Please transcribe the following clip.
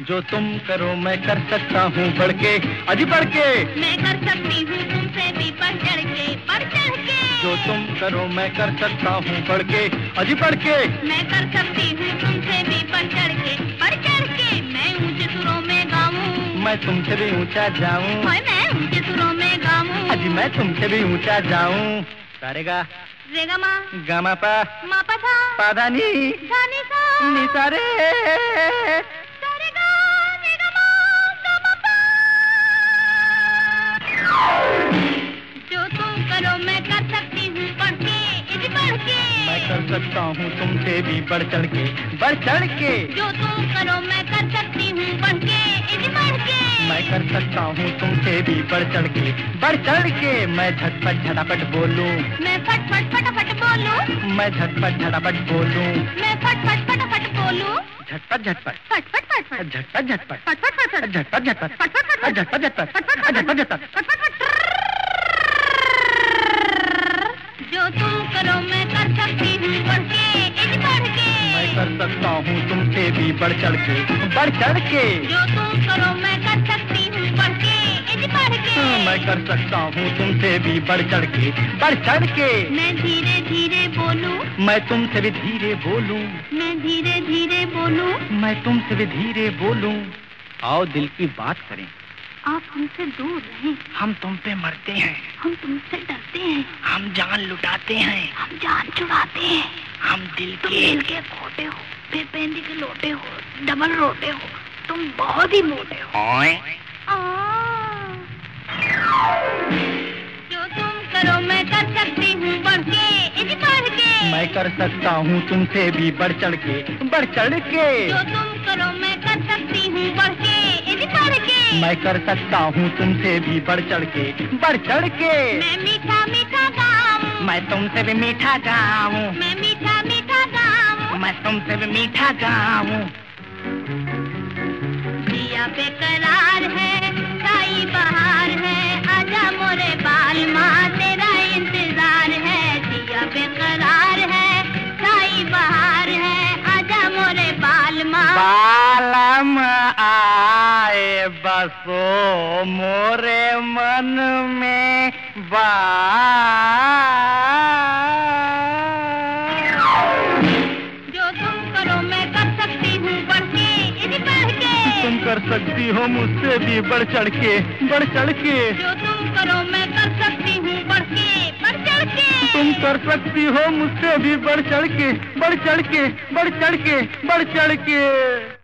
जो तुम करो मैं कर सकता हूँ बढ़ के, अजी बढ़ के। मैं कर सकती हूँ तुमसे भी बढ़ चढ़ के, बढ़ चढ़ के। जो तुम करो मैं कर सकता हूँ बढ़ के, अजी बढ़ के। मैं कर सकती हूँ तुमसे भी बढ़ चढ़ के, बढ़ चढ़ के। मैं ऊंचे सुरों में गाऊं, मैं तुमसे भी ऊंचा जाऊं। मैं ऊंचे सुरों में गाऊं, अजी मैं तुमसे भी ऊंचा जाऊं। सारेगा रेगा मा गामा पा मा पा धा पादा नी धा नी सा नी सारे। सारेगा रेगा मा गा मा पा। जो तुम करो मैं कर सकती हूँ बढ़ के, इधर बढ़ के। मैं कर सकता हूँ तुमसे भी बढ़ चढ़ के, बढ़ चढ़ के। जो तुम करो मैं कर सकती हूँ बढ़ के, इधर बढ़ के। मैं कर सकता हूँ तुमसे भी बढ़ चढ़ के, बढ़ चढ़ के। मैं झटपट झटापट बोलूं, मैं फटफट फटाफट बोलूं, मैं झटपट झटापट बोलूं। मैं फटफट फटाफट बोलूं, झटपट झटपट फटफट फटफट झटपट झटपट फटफट फटफट झटपट झटपट फटफट फटफट झटपट झटपट झटपट झटपट। फटफट। जो तुम करो मैं कर सकती हूँ बढ़ के, इधर बढ़ के। मैं कर सकता हूँ तुमसे भी बढ़ चढ़ के, बढ़ चढ़ के। जो तुम करो मैं कर सकती हूँ बढ़ के, इधर बढ़ के। मैं कर सकता हूँ तुमसे भी बढ़ चढ़ के, बढ़ चढ़ के। मैं धीरे धीरे बोलूं, मैं तुमसे भी धीरे बोलूं, मैं धीरे धीरे बोलूं। मैं तुमसे भी धीरे बोलूं। आओ दिल की बात करें, आप हमसे दूर रहें, हम तुम पे मरते हैं, हम तुमसे डरते हैं, हम जान लुटाते हैं, हम जान चुराते हैं। हम दिल तुम के दिल के खोटे हो, बेपेंदी के लोटे हो, डबल रोटे हो, तुम बहुत ही मोटे हो। ओए। जो तुम करो मैं कर सकती हूँ बढ़ के, इधर बढ़ के। मैं कर सकता हूँ तुमसे भी बढ़ चढ़ के, बढ़ चढ़ के। जो तुम करो मैं कर सकती हूँ बढ़ के, इधर बढ़ के। मैं कर सकता हूँ तुमसे भी बढ़ चढ़ के, बढ़ चढ़ के। मैं मीठा मीठा गाऊं, मैं तुमसे भी मीठा गाऊं, मैं मीठा मीठा गाऊं। मैं तुमसे भी मीठा गाऊं। जिया बेकरार है, साई बहार है, आजा मोरे बाल माँ तेरा इंतजार है। जिया बेकरार है, साई बहार है, आजा मोरे बाल माँ। बालम आए बसो मोरे मन में जो तुम करो मैं कर सकती हूँ बढ़ के, इधर बढ़ के। तुम कर सकती हो मुझसे भी बढ़ चढ़ के, बढ़ चढ़ के। जो तुम करो मैं कर सकती हूँ बढ़ के, बढ़ चढ़ के। तुम कर सकती हो मुझसे भी बढ़ चढ़ के, बढ़ चढ़ के, बढ़ चढ़ के, बढ़ चढ़ के।